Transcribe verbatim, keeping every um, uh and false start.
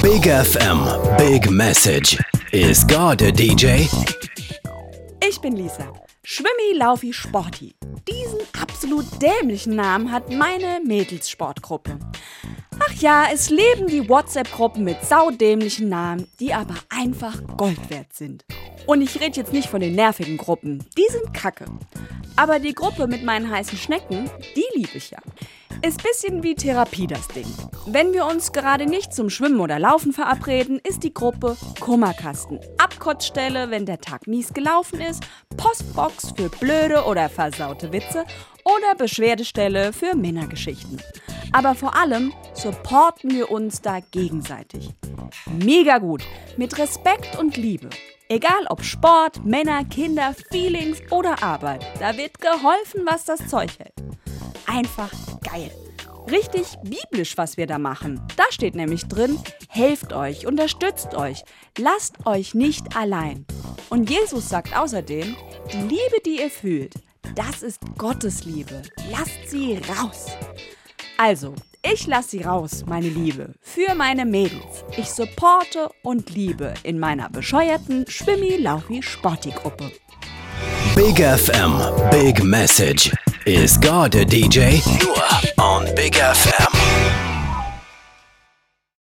Big F M, Big Message. Is God a D J? Ich bin Lisa. Schwimmi, Laufi, Sporti. Diesen absolut dämlichen Namen hat meine Mädelssportgruppe. Ach ja, es leben die WhatsApp-Gruppen mit saudämlichen Namen, die aber einfach Gold wert sind. Und ich rede jetzt nicht von den nervigen Gruppen, die sind kacke. Aber die Gruppe mit meinen heißen Schnecken, die liebe ich ja. Ist bisschen wie Therapie das Ding. Wenn wir uns gerade nicht zum Schwimmen oder Laufen verabreden, ist die Gruppe Kummerkasten. Abkotzstelle, wenn der Tag mies gelaufen ist, Postbox für blöde oder versaute Witze oder Beschwerdestelle für Männergeschichten. Aber vor allem supporten wir uns da gegenseitig. Mega gut, mit Respekt und Liebe. Egal ob Sport, Männer, Kinder, Feelings oder Arbeit, da wird geholfen, was das Zeug hält. Einfach geil. Richtig biblisch, was wir da machen. Da steht nämlich drin, helft euch, unterstützt euch, lasst euch nicht allein. Und Jesus sagt außerdem, die Liebe, die ihr fühlt, das ist Gottes Liebe. Lasst sie raus. Also, ich lasse sie raus, meine Liebe, für meine Mädels. Ich supporte und liebe in meiner bescheuerten Schwimmi-Laufi-Sporti-Gruppe. Big F M, Big Message. Is God a D J? Nur on Big F M.